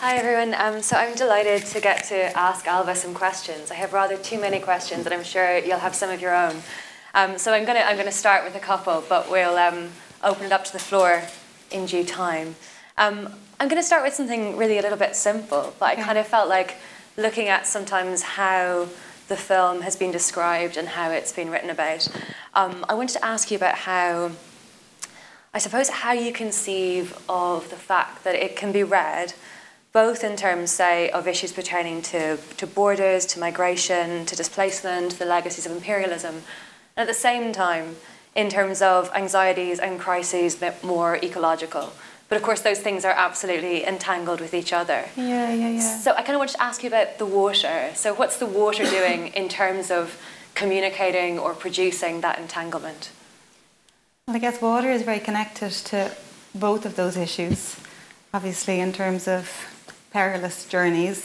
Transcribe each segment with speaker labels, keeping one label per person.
Speaker 1: Hi everyone. So I'm delighted to get to ask Alva some questions. I have rather too many questions, and I'm sure you'll have some of your own. So I'm gonna start with a couple, but we'll open it up to the floor in due time. I'm going to start with something really a little bit simple, but I kind of felt like looking at sometimes how the film has been described and how it's been written about. I wanted to ask you about how you conceive of the fact that it can be read both in terms, say, of issues pertaining to borders, to migration, to displacement, the legacies of imperialism, and at the same time, in terms of anxieties and crises more ecological. But of course, those things are absolutely entangled with each other.
Speaker 2: Yeah.
Speaker 1: So I kind of wanted to ask you about the water. So what's the water doing in terms of communicating or producing that entanglement?
Speaker 2: Well, I guess water is very connected to both of those issues, obviously in terms of perilous journeys.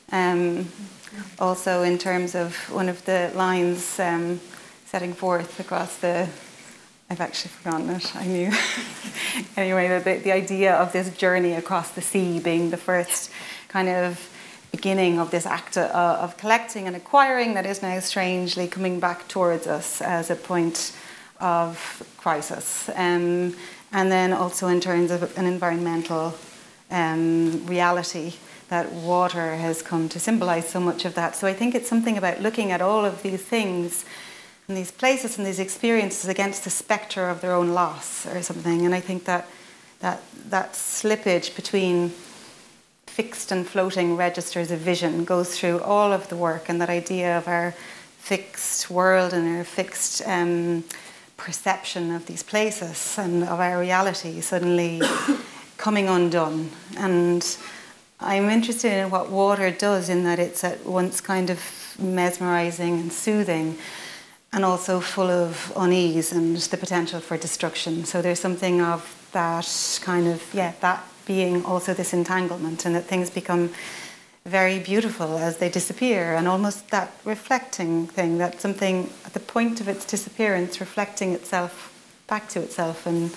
Speaker 2: Also in terms of one of the lines setting forth across the... I've actually forgotten it, I knew. Anyway, the idea of this journey across the sea being the first kind of beginning of this act of collecting and acquiring that is now strangely coming back towards us as a point of crisis. And then also in terms of an environmental reality that water has come to symbolize so much of that. So I think it's something about looking at all of these things and these places and these experiences against the spectre of their own loss or something. And I think that slippage between fixed and floating registers of vision goes through all of the work, and that idea of our fixed world and our fixed perception of these places and of our reality suddenly coming undone. And I'm interested in what water does, in that it's at once kind of mesmerizing and soothing, and also full of unease and the potential for destruction. So there's something of that kind of, that being also this entanglement, and that things become very beautiful as they disappear, and almost that reflecting thing, that something at the point of its disappearance reflecting itself back to itself and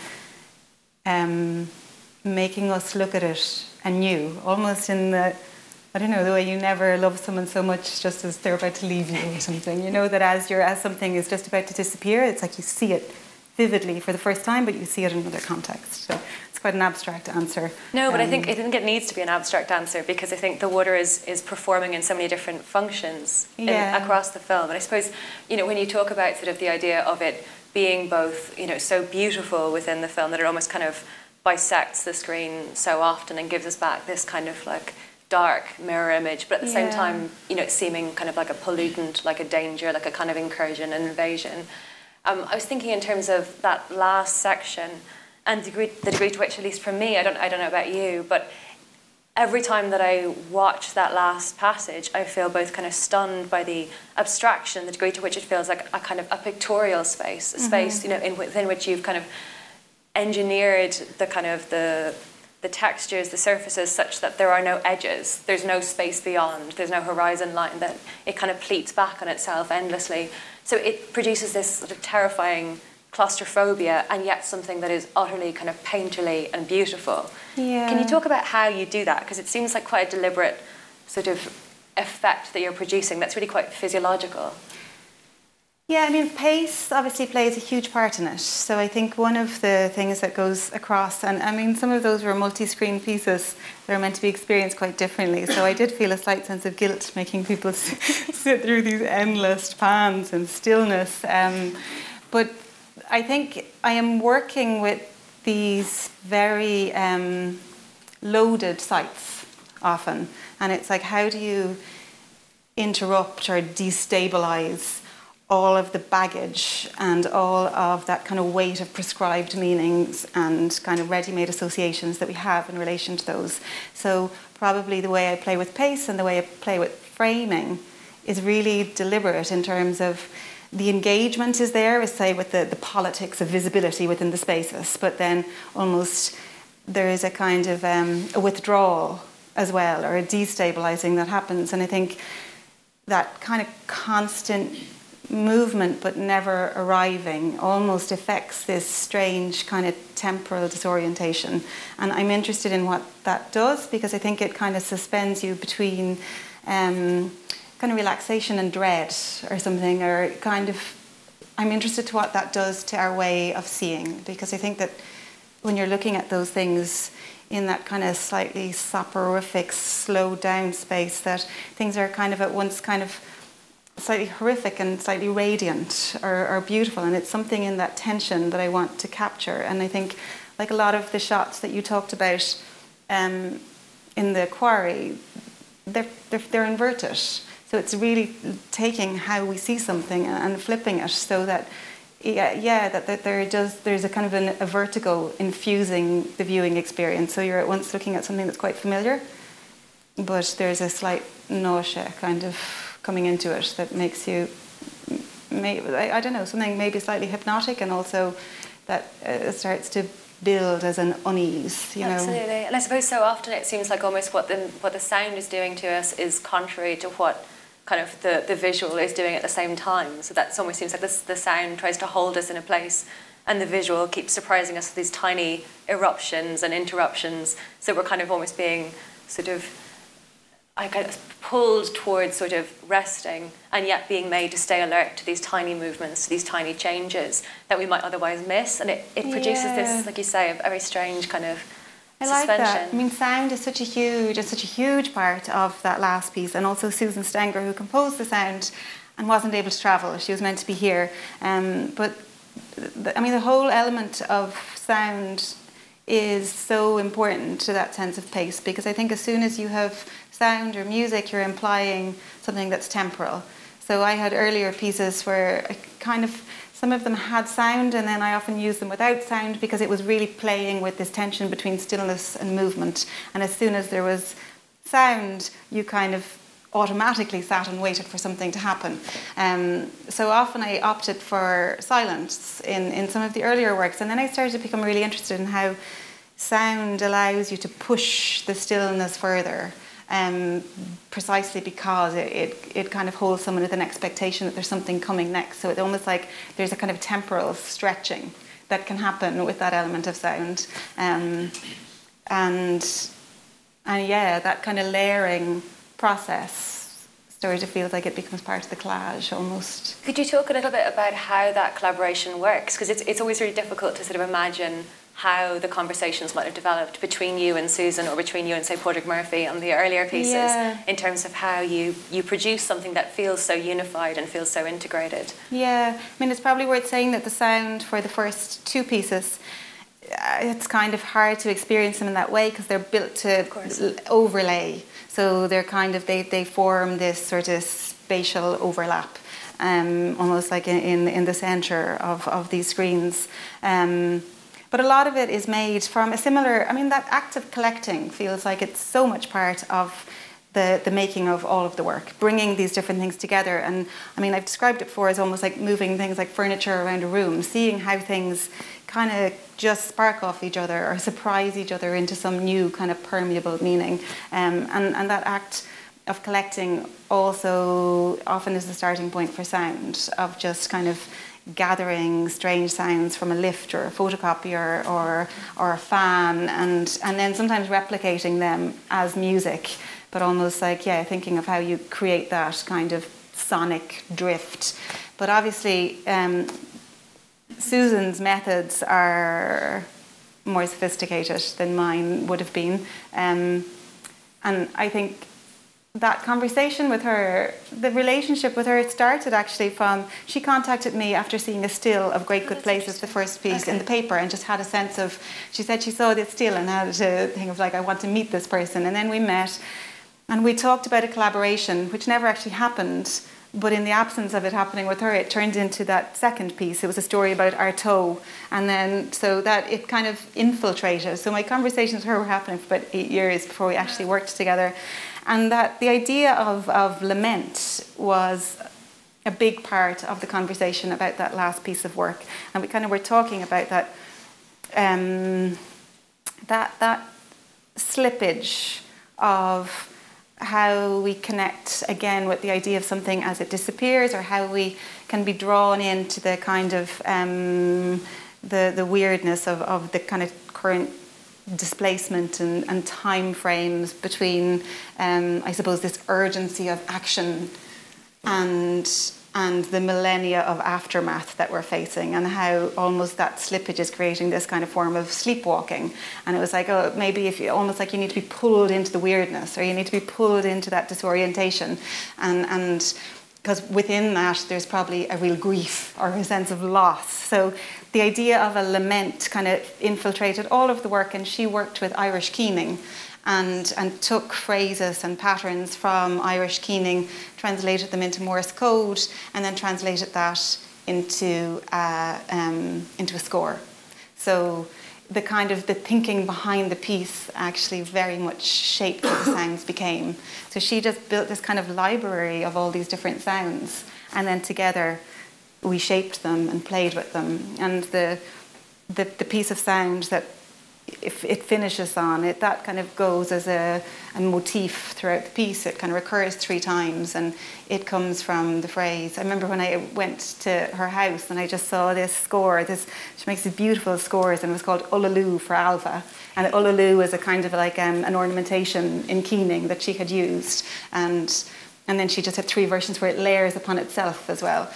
Speaker 2: making us look at it anew, almost in the, I don't know, the way you never love someone so much just as they're about to leave you or something. You know that as something is just about to disappear, it's like you see it vividly for the first time, but you see it in another context. So it's quite an abstract answer.
Speaker 1: No, but I think it needs to be an abstract answer, because I think the water is performing in so many different functions across the film. And I suppose, when you talk about sort of the idea of it being both, so beautiful within the film that it almost kind of bisects the screen so often and gives us back this kind of like dark mirror image, but at the same time, it's seeming kind of like a pollutant, like a danger, like a kind of incursion and invasion. I was thinking in terms of that last section and the degree to which, at least for me, I don't know about you, but every time that I watch that last passage, I feel both kind of stunned by the abstraction, the degree to which it feels like a kind of a pictorial space, a space, within which you've kind of engineered the kind of the textures, the surfaces, such that there are no edges, there's no space beyond, there's no horizon line, that it kind of pleats back on itself endlessly. So it produces this sort of terrifying claustrophobia, and yet something that is utterly kind of painterly and beautiful. Yeah. Can you talk about how you do that? Because it seems like quite a deliberate sort of effect that you're producing that's really quite physiological.
Speaker 2: Yeah, I mean, pace obviously plays a huge part in it. So I think one of the things that goes across, and I mean, some of those were multi-screen pieces that are meant to be experienced quite differently. So I did feel a slight sense of guilt making people sit through these endless pans and stillness. But I think I am working with these very loaded sites often. And it's like, how do you interrupt or destabilize all of the baggage and all of that kind of weight of prescribed meanings and kind of ready-made associations that we have in relation to those. So probably the way I play with pace and the way I play with framing is really deliberate in terms of the engagement is there, as say with the politics of visibility within the spaces, but then almost there is a kind of a withdrawal as well, or a destabilizing that happens. And I think that kind of constant movement but never arriving almost affects this strange kind of temporal disorientation. And I'm interested in what that does, because I think it kind of suspends you between kind of relaxation and dread or something, or kind of, I'm interested to what that does to our way of seeing, because I think that when you're looking at those things in that kind of slightly soporific, slowed down space, that things are kind of at once kind of slightly horrific and slightly radiant or beautiful, and it's something in that tension that I want to capture. And I think, like a lot of the shots that you talked about in the quarry, they're inverted. So it's really taking how we see something and flipping it so that that there's a kind of a vertigo infusing the viewing experience. So you're at once looking at something that's quite familiar, but there's a slight nausea kind of coming into it that makes you, I don't know, something maybe slightly hypnotic, and also that starts to build as an unease, you know.
Speaker 1: Absolutely. And I suppose so often it seems like almost what the sound is doing to us is contrary to what kind of the visual is doing at the same time. So that almost seems like the sound tries to hold us in a place, and the visual keeps surprising us with these tiny eruptions and interruptions. So we're kind of almost being sort of, I guess, pulled towards sort of resting, and yet being made to stay alert to these tiny movements, to these tiny changes that we might otherwise miss. And it produces this, like you say, a very strange kind of suspension.
Speaker 2: I like that. I mean, sound is such a huge part of that last piece, and also Susan Stenger, who composed the sound and wasn't able to travel. She was meant to be here. But the whole element of sound is so important to that sense of pace, because I think as soon as you have sound or music, you're implying something that's temporal. So I had earlier pieces where I kind of, some of them had sound, and then I often used them without sound because it was really playing with this tension between stillness and movement. And as soon as there was sound, you kind of automatically sat and waited for something to happen. So often I opted for silence in some of the earlier works, and then I started to become really interested in how sound allows you to push the stillness further, precisely because it kind of holds someone with an expectation that there's something coming next. So it's almost like there's a kind of temporal stretching that can happen with that element of sound. And that kind of layering process sort of feels like it becomes part of the collage almost.
Speaker 1: Could you talk a little bit about how that collaboration works? Because it's always really difficult to sort of imagine how the conversations might have developed between you and Susan, or between you and, say, Padraig Murphy on the earlier pieces, in terms of how you produce something that feels so unified and feels so integrated. Yeah,
Speaker 2: I mean, it's probably worth saying that the sound for the first two pieces, it's kind of hard to experience them in that way because they're built to overlay. So they're kind of, they form this sort of spatial overlap, almost like in the centre of these screens. But a lot of it is made from a similar, I mean, that act of collecting feels like it's so much part of the making of all of the work, bringing these different things together. And I mean, I've described it before as almost like moving things like furniture around a room, seeing how things kind of just spark off each other or surprise each other into some new kind of permeable meaning. And that act of collecting also often is the starting point for sound, of just kind of gathering strange sounds from a lift or a photocopier or a fan, and then sometimes replicating them as music, but almost like, thinking of how you create that kind of sonic drift. But obviously Susan's methods are more sophisticated than mine would have been, and I think that conversation with her, the relationship with her, it started actually from, she contacted me after seeing a still of Great Good Places, the first piece, in the paper, and just had a sense of, she said she saw this still and had a thing of like, I want to meet this person. And then we met and we talked about a collaboration which never actually happened, but in the absence of it happening with her, it turned into that second piece. It was a story about Artaud, and then so that it kind of infiltrated. So my conversations with her were happening for about 8 years before we actually worked together. And that the idea of lament was a big part of the conversation about that last piece of work. And we kind of were talking about that that slippage of how we connect again with the idea of something as it disappears, or how we can be drawn into the kind of the weirdness of the kind of current displacement and time frames between, I suppose, this urgency of action and the millennia of aftermath that we're facing, and how almost that slippage is creating this kind of form of sleepwalking. And it was like, oh, maybe if you almost like you need to be pulled into the weirdness, or you need to be pulled into that disorientation, and because within that there's probably a real grief or a sense of loss. So the idea of a lament kind of infiltrated all of the work, and she worked with Irish keening and took phrases and patterns from Irish keening, translated them into Morse code, and then translated that into a score. So the kind of the thinking behind the piece actually very much shaped what the sounds became. So she just built this kind of library of all these different sounds, and then together we shaped them and played with them. And the piece of sound that if it finishes on it, that kind of goes as a motif throughout the piece. It kind of recurs 3 times, and it comes from the phrase. I remember when I went to her house and I just saw this score. She makes these beautiful scores, and it was called Ullaloo for Alva. And Ullaloo is a kind of like an ornamentation in keening that she had used, and then she just had 3 versions where it layers upon itself as well.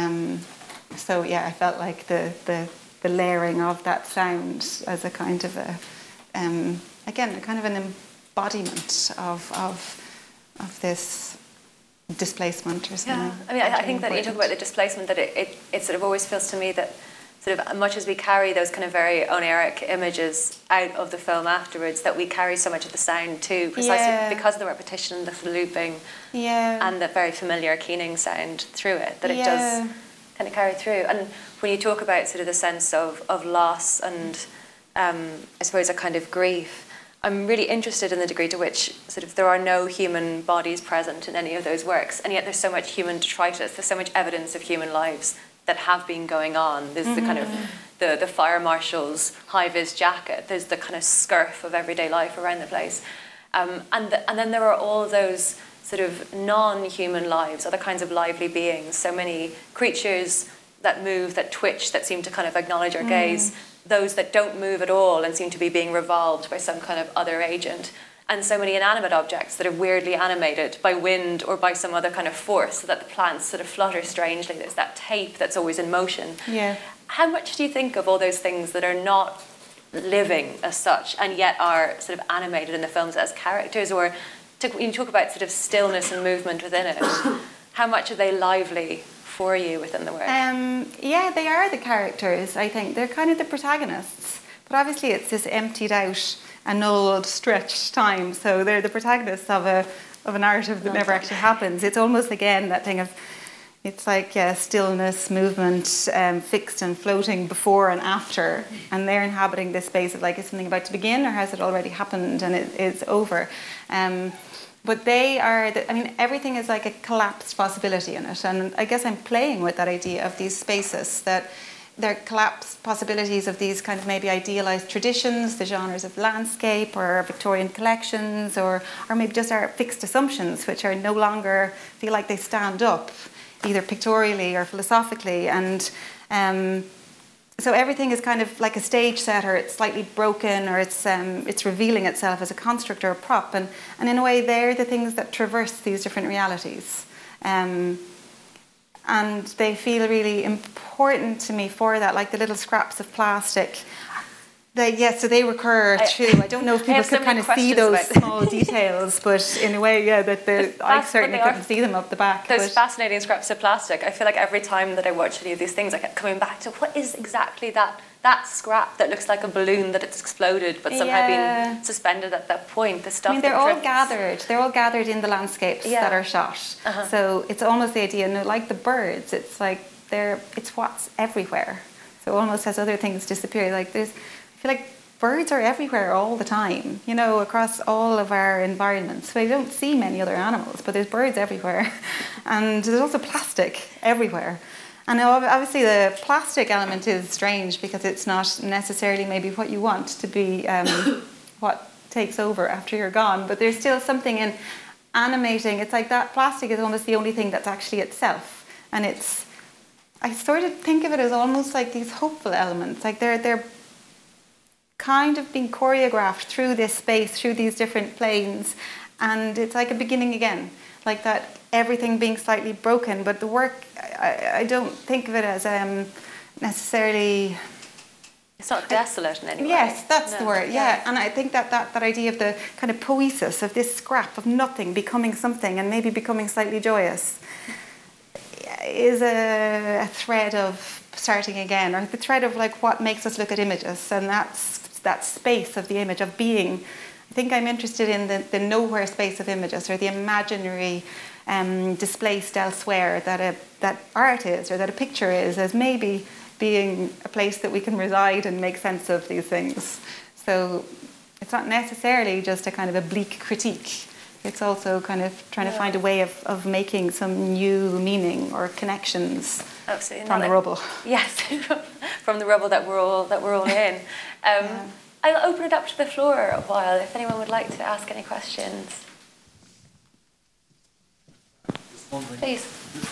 Speaker 2: So yeah, I felt like the layering of that sound as a kind of again, a kind of an embodiment of this displacement or something.
Speaker 1: Yeah, I mean, I think that you talk about the displacement, that it sort of always feels to me that sort of much as we carry those kind of very oniric images out of the film afterwards, that we carry so much of the sound too, precisely because of the repetition, the looping, and the very familiar keening sound through it, that it does kind of carry through. And when you talk about sort of the sense of loss and I suppose a kind of grief, I'm really interested in the degree to which sort of there are no human bodies present in any of those works, and yet there's so much human detritus, there's so much evidence of human lives that have been going on. There's the kind of the fire marshal's high-vis jacket, there's the kind of scurf of everyday life around the place. And then there are all those sort of non-human lives, other kinds of lively beings, so many creatures that move, that twitch, that seem to kind of acknowledge our gaze, those that don't move at all and seem to be being revolved by some kind of other agent, and so many inanimate objects that are weirdly animated by wind or by some other kind of force, so that the plants sort of flutter strangely. There's that tape that's always in motion.
Speaker 2: Yeah.
Speaker 1: How much do you think of all those things that are not living as such and yet are sort of animated in the films as characters? Or you talk about sort of stillness and movement within it. How much are they lively for you within the work?
Speaker 2: Yeah, they are the characters, I think. They're kind of the protagonists. But obviously it's this emptied out, annulled, stretched time. So they're the protagonists of a narrative that never actually happens. It's almost, again, that thing of, it's like stillness, movement, fixed and floating before and after. And they're inhabiting this space of like, is something about to begin, or has it already happened and it is over? But they are, everything is like a collapsed possibility in it. And I guess I'm playing with that idea of these spaces, that they're collapsed possibilities of these kind of maybe idealized traditions, the genres of landscape or Victorian collections, or maybe just our fixed assumptions, which are no longer feel like they stand up, either pictorially or philosophically. And so everything is kind of like a stage set, or it's slightly broken, or it's revealing itself as a construct or a prop. And in a way, they're the things that traverse these different realities. And they feel really important to me for that, like the little scraps of plastic. So they recur through. I don't know if people could kind of see those small details, but in a way, I certainly couldn't see them up the back.
Speaker 1: Those fascinating scraps of plastic. I feel like every time that I watch any of these things, I kept coming back to what is exactly that scrap that looks like a balloon that it's exploded, but somehow been suspended at that point. The stuff.
Speaker 2: They're all gathered. They're all gathered in the landscapes that are shot. So it's almost the idea, like the birds. It's like it's what's everywhere. So it almost has other things disappear. Like I feel like birds are everywhere all the time, across all of our environments. So I don't see many other animals, but there's birds everywhere. And there's also plastic everywhere. And obviously the plastic element is strange because it's not necessarily maybe what you want to be what takes over after you're gone. But there's still something in animating. It's like that plastic is almost the only thing that's actually itself, and I sort of think of it as almost like these hopeful elements, like they're kind of being choreographed through this space, through these different planes, and it's like a beginning again, like that everything being slightly broken. But the work, I don't think of it as necessarily...
Speaker 1: It's not desolate in any way.
Speaker 2: Yes, that's the word, yeah. And I think that idea of the kind of poesis of this scrap of nothing becoming something and maybe becoming slightly joyous is a thread of starting again, or the thread of like what makes us look at images, and that's that space of the image, of being. I think I'm interested in the nowhere space of images, or the imaginary displaced elsewhere that art is, or that a picture is, as maybe being a place that we can reside and make sense of these things. So it's not necessarily just a kind of a bleak critique. It's also kind of trying to find a way of making some new meaning or connections.
Speaker 1: Absolutely.
Speaker 2: From the rubble.
Speaker 1: Yes, from the rubble that we're all in. I'll open it up to the floor a while if anyone would like to ask any questions. Please.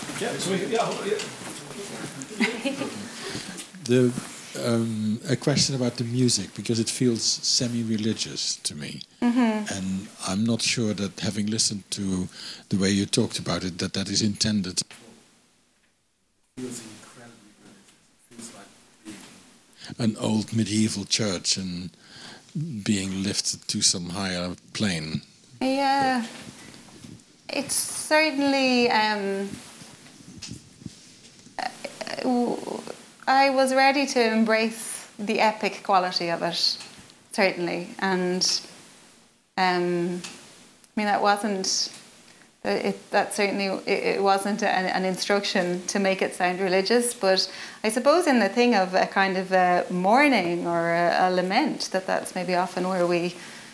Speaker 3: A question about the music, because it feels semi-religious to me, and I'm not sure that, having listened to the way you talked about it, that is intended. It feels incredibly religious. It feels like being an old medieval church and being lifted to some higher plane.
Speaker 2: Yeah, it's certainly. I was ready to embrace the epic quality of it, certainly, and I mean that wasn't. That certainly it wasn't an instruction to make it sound religious, but I suppose in the thing of a kind of a mourning or a lament, that's maybe often where we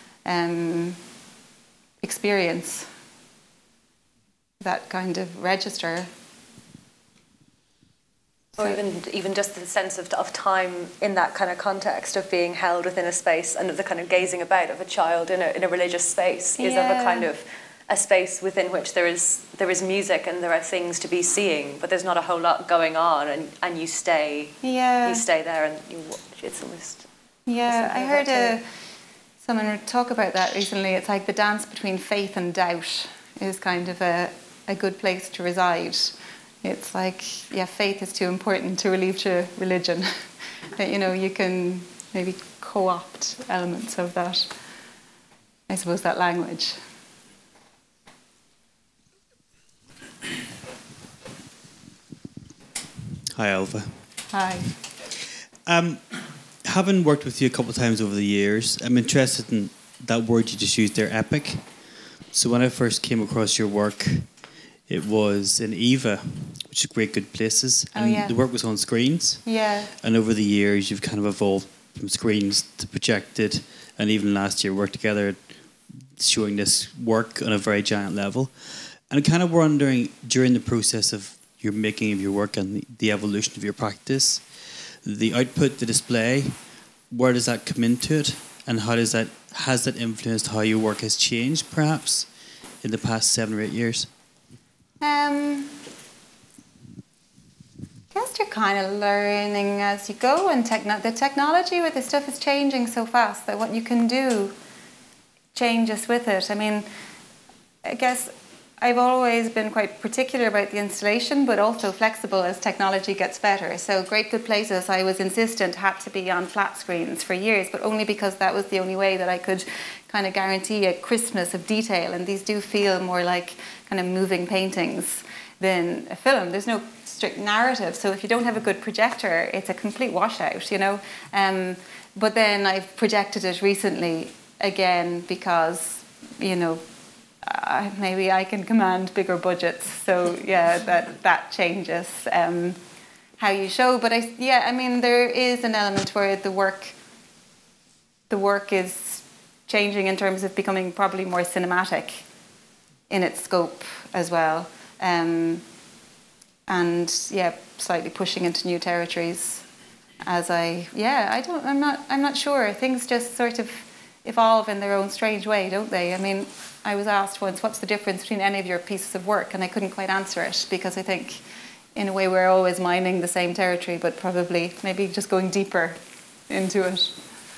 Speaker 2: experience that kind of register.
Speaker 1: Or even just the sense of time in that kind of context of being held within a space, and of the kind of gazing about of a child in a religious space is of a kind of a space within which there is music and there are things to be seeing, but there's not a whole lot going on, and you stay there and you watch. It's almost
Speaker 2: I heard someone talk about that recently. It's like the dance between faith and doubt is kind of a good place to reside. It's like, faith is too important to leave to religion. That, you can maybe co-opt elements of that, I suppose, that language.
Speaker 4: Hi, Alva.
Speaker 2: Hi.
Speaker 4: Having worked with you a couple of times over the years, I'm interested in that word you just used there, epic. So when I first came across your work, it was in Eva, which is Great Good Places. And the work was on screens.
Speaker 2: Yeah.
Speaker 4: And over the years, you've kind of evolved from screens to projected. And even last year, worked together showing this work on a very giant level. And I'm kind of wondering, during the process of your making of your work and the evolution of your practice, the output, the display, where does that come into it? And has that influenced how your work has changed, perhaps, in the past 7 or 8 years?
Speaker 2: I guess you're kind of learning as you go, and the technology with this stuff is changing so fast that what you can do changes with it. I mean, I guess I've always been quite particular about the installation, but also flexible as technology gets better. So Great Good Places, I was insistent, had to be on flat screens for years, but only because that was the only way that I could kind of guarantee a crispness of detail. And these do feel more like kind of moving paintings than a film. There's no strict narrative, so if you don't have a good projector, it's a complete washout, But then I've projected it recently again because, maybe I can command bigger budgets. So that changes how you show. But there is an element where the work is changing in terms of becoming probably more cinematic in its scope as well. Slightly pushing into new territories as I'm not sure. Things just sort of evolve in their own strange way, don't they? I mean, I was asked once, what's the difference between any of your pieces of work? And I couldn't quite answer it, because I think, in a way, we're always mining the same territory, but probably maybe just going deeper into it.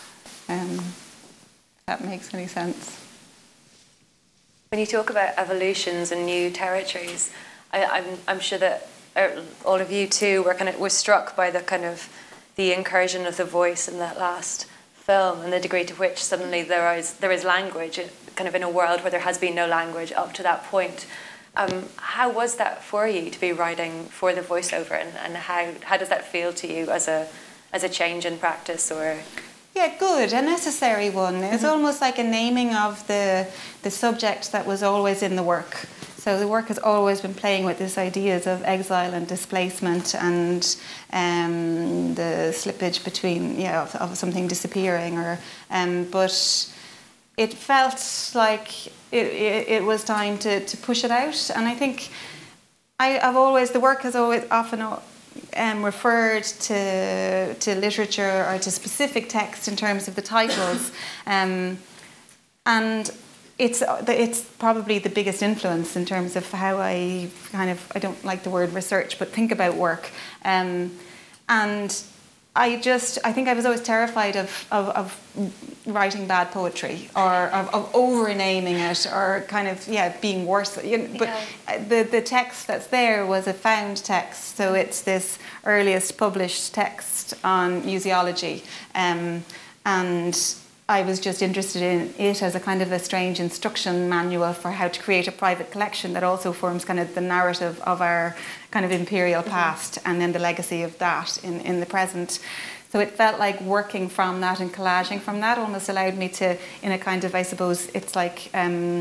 Speaker 2: If that makes any sense.
Speaker 1: When you talk about evolutions and new territories, I'm sure that all of you too were struck by the incursion of the voice in that last film, and the degree to which suddenly there is language, kind of in a world where there has been no language up to that point. How was that for you to be writing for the voiceover, and how does that feel to you as a change in practice? Or
Speaker 2: yeah, good, a necessary one. It's almost like a naming of the subject that was always in the work. So the work has always been playing with these ideas of exile and displacement, and the slippage between, of something disappearing, but it felt like it was time to push it out. And I think the work has always often referred to literature or to specific text in terms of the titles, and it's probably the biggest influence in terms of how I don't like the word research, but think about work. And I think I was always terrified of writing bad poetry, or of over-naming it, or being worse. But the text that's there was a found text, so it's this earliest published text on museology, and I was just interested in it as a kind of a strange instruction manual for how to create a private collection that also forms kind of the narrative of our kind of imperial past, and then the legacy of that in the present. So it felt like working from that and collaging from that almost allowed me to, in a kind of, I suppose, it's like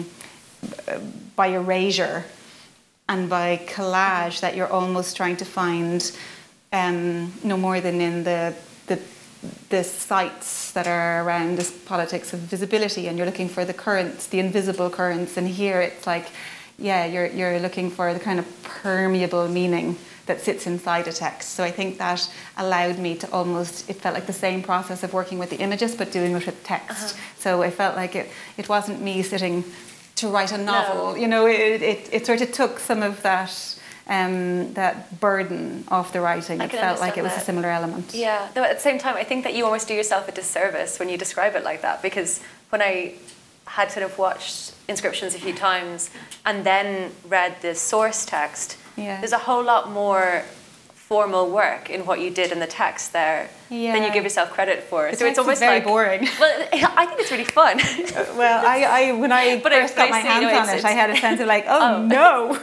Speaker 2: by erasure and by collage, that you're almost trying to find no more than in the sites that are around this politics of visibility, and you're looking for the currents, the invisible currents, and here it's like, you're looking for the kind of permeable meaning that sits inside a text. So I think that allowed me to almost, it felt like the same process of working with the images but doing it with text. So I felt like it wasn't me sitting to write a novel. No. It sort of took some of that burden off the writing. It felt like it was a similar element.
Speaker 1: Yeah, though at the same time, I think that you almost do yourself a disservice when you describe it like that, because when I had sort of watched Inscriptions a few times and then read the source text, there's a whole lot more formal work in what you did in the text there than you give yourself credit for.
Speaker 2: So it's almost very boring.
Speaker 1: Well, I think it's really fun.
Speaker 2: Well, I when I first got my hands on it, I had a sense of like, no.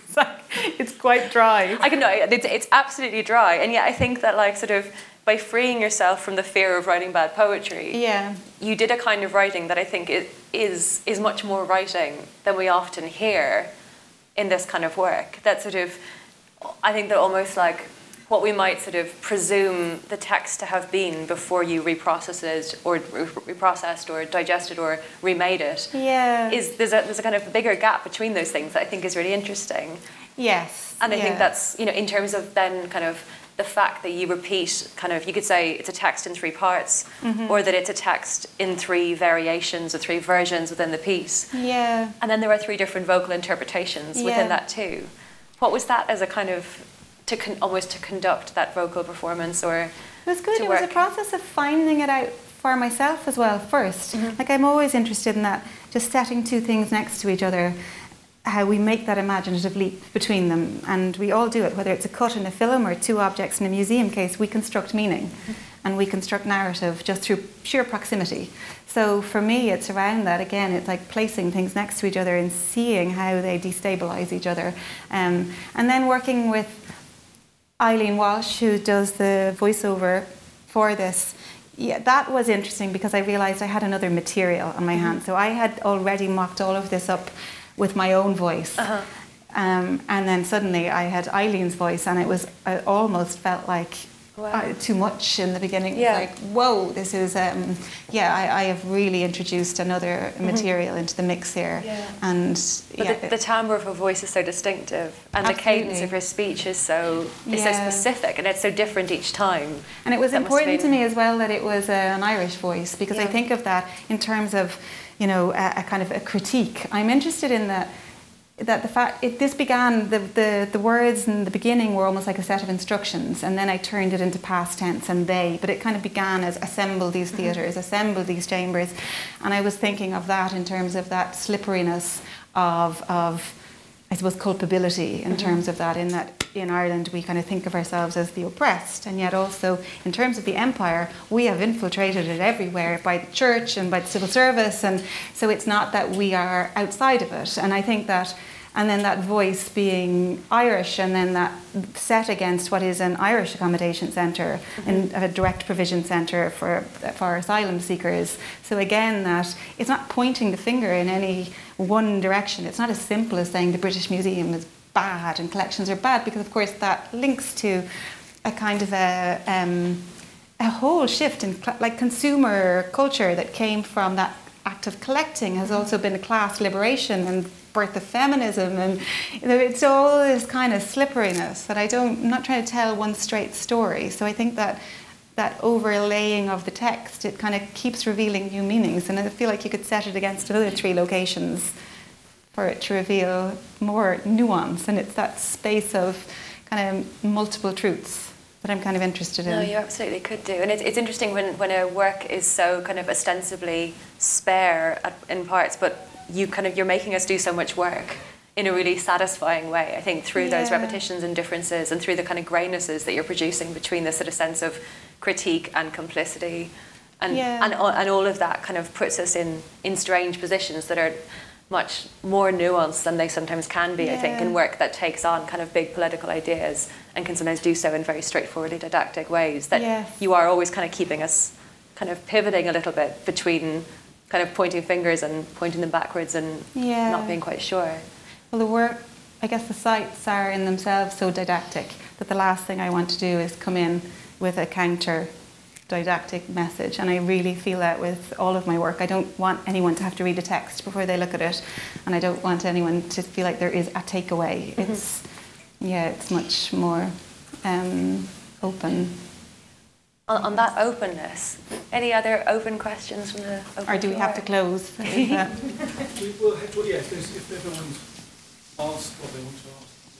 Speaker 2: It's quite dry.
Speaker 1: I can know it's absolutely dry, and yet I think that sort of by freeing yourself from the fear of writing bad poetry, you did a kind of writing that I think is much more writing than we often hear in this kind of work. That sort of, I think that almost like what we might sort of presume the text to have been before you reprocessed or digested or remade it. Is there's a kind of bigger gap between those things that I think is really interesting.
Speaker 2: Yes.
Speaker 1: And I think that's, in terms of then kind of the fact that you repeat kind of, you could say it's a text in 3 parts, or that it's a text in 3 variations or 3 versions within the piece.
Speaker 2: Yeah.
Speaker 1: And then there are 3 different vocal interpretations within that too. What was that as a kind of, almost to conduct that vocal performance, or
Speaker 2: it was good. It was a process of finding it out for myself as well first. Like I'm always interested in that, just setting 2 things next to each other, how we make that imaginative leap between them, and we all do it, whether it's a cut in a film or 2 objects in a museum case. We construct meaning and we construct narrative just through sheer proximity. So for me, it's around that again. It's like placing things next to each other and seeing how they destabilize each other, and then working with Eileen Walsh, who does the voiceover for this. That was interesting because I realized I had another material on my hands. So I had already mocked all of this up with my own voice. And then suddenly I had Eileen's voice, and it almost felt like too much in the beginning.
Speaker 1: Yeah.
Speaker 2: It's like, whoa, this is, I have really introduced another material into the mix here.
Speaker 1: Yeah.
Speaker 2: And
Speaker 1: but the timbre of her voice is so distinctive, and the cadence of her speech is so specific, and it's so different each time.
Speaker 2: And it was important to me as well that it was an Irish voice, because I think of that in terms of, a kind of a critique. I'm interested in that the fact this began, the words in the beginning were almost like a set of instructions, and then I turned it into past tense and but it kind of began as assemble these theatres, assemble these chambers, and I was thinking of that in terms of that slipperiness of I suppose culpability in terms of that, in that in Ireland we kind of think of ourselves as the oppressed, and yet also in terms of the empire we have infiltrated it everywhere by the church and by the civil service, and so it's not that we are outside of it. And I think that, and then that voice being Irish, and then that set against what is an Irish accommodation centre and a direct provision centre for asylum seekers. So again, that it's not pointing the finger in any one direction. It's not as simple as saying the British Museum is bad and collections are bad, because of course that links to a kind of a whole shift in like consumer culture that came from that act of collecting, has also been a class liberation and birth of feminism, and it's all this kind of slipperiness that I'm not trying to tell one straight story. So I think that overlaying of the text, it kind of keeps revealing new meanings, and I feel like you could set it against another 3 locations for it to reveal more nuance, and it's that space of kind of multiple truths that I'm kind of interested in.
Speaker 1: No, you absolutely could do. And it's interesting when a work is so kind of ostensibly spare in parts, but you're making us do so much work in a really satisfying way, I think, through those repetitions and differences, and through the kind of greynesses that you're producing between this sort of sense of critique and complicity, and all of that kind of puts us in strange positions that are much more nuanced than they sometimes can be, I think, in work that takes on kind of big political ideas and can sometimes do so in very straightforwardly didactic ways, that you are always kind of keeping us kind of pivoting a little bit between kind of pointing fingers and pointing them backwards and not being quite sure.
Speaker 2: Well, the work, I guess the sites are in themselves so didactic that the last thing I want to do is come in with a counter didactic message, and I really feel that with all of my work. I don't want anyone to have to read a text before they look at it, and I don't want anyone to feel like there is a takeaway. It's much more open.
Speaker 5: On that openness, any other open questions from the open
Speaker 2: Or do we have to close?
Speaker 6: Well, if everyone's asked what they want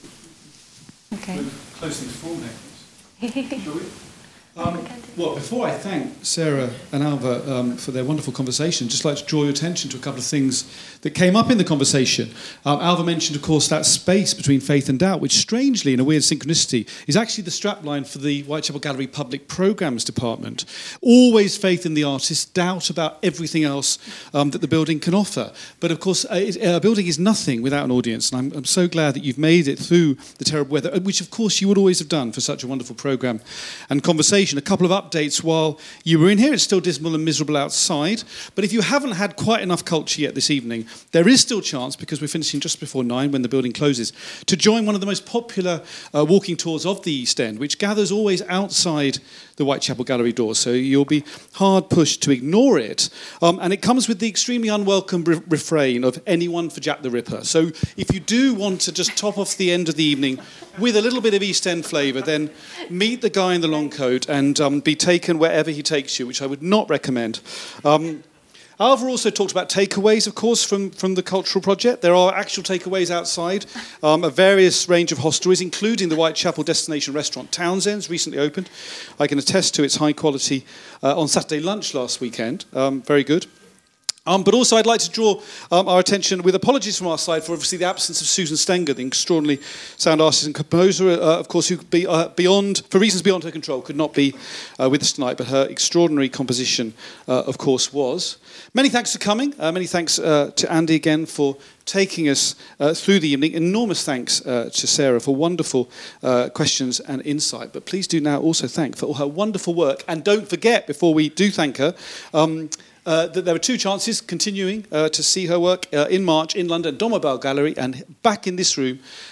Speaker 6: to ask,
Speaker 2: Okay.
Speaker 6: we'll close things formally. Shall we? Well, before I thank Sarah and Alva for their wonderful conversation, I'd just like to draw your attention to a couple of things that came up in the conversation. Alva mentioned, of course, that space between faith and doubt, which strangely, in a weird synchronicity, is actually the strapline for the Whitechapel Gallery Public Programmes Department. Always faith in the artist, doubt about everything else that the building can offer. But, of course, a building is nothing without an audience, and I'm so glad that you've made it through the terrible weather, which, of course, you would always have done for such a wonderful programme and conversation. A couple of updates while you were in here. It's still dismal and miserable outside, but if you haven't had quite enough culture yet this evening, there is still chance, because we're finishing just before 9 when the building closes, to join one of the most popular walking tours of the East End, which gathers always outside the Whitechapel Gallery doors, so you'll be hard pushed to ignore it. And it comes with the extremely unwelcome refrain of "anyone for Jack the Ripper." So if you do want to just top off the end of the evening with a little bit of East End flavour, then meet the guy in the long coat and be taken wherever he takes you, which I would not recommend. Alva also talked about takeaways, of course, from the cultural project. There are actual takeaways outside, a various range of hostelries, including the Whitechapel destination restaurant Townsend's, recently opened. I can attest to its high quality on Saturday lunch last weekend. Very good. But also I'd like to draw our attention, with apologies from our side, for obviously the absence of Susan Stenger, the extraordinary sound artist and composer, of course, who, for reasons beyond her control, could not be with us tonight, but her extraordinary composition, of course, was. Many thanks for coming. Many thanks to Andy again for taking us through the evening. Enormous thanks to Sarah for wonderful questions and insight. But please do now also thank for all her wonderful work. And don't forget, before we do thank her, that there are 2 chances continuing to see her work in March in London, Domobile Gallery, and back in this room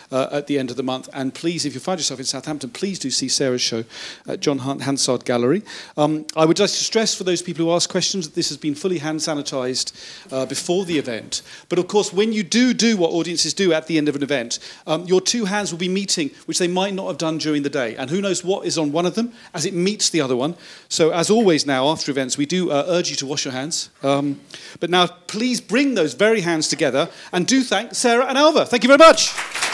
Speaker 6: at the end of the month. And please, if you find yourself in Southampton, please do see Sarah's show at John Hansard Gallery. I would just stress for those people who ask questions that this has been fully hand sanitised before the event. But of course, when you do what audiences do at the end of an event, your two hands will be meeting, which they might not have done during the day. And who knows what is on one of them as it meets the other one. So as always now, after events, we do urge you to wash your hands. But now, please bring those very hands together and do thank Sarah and Alva. Thank you very much.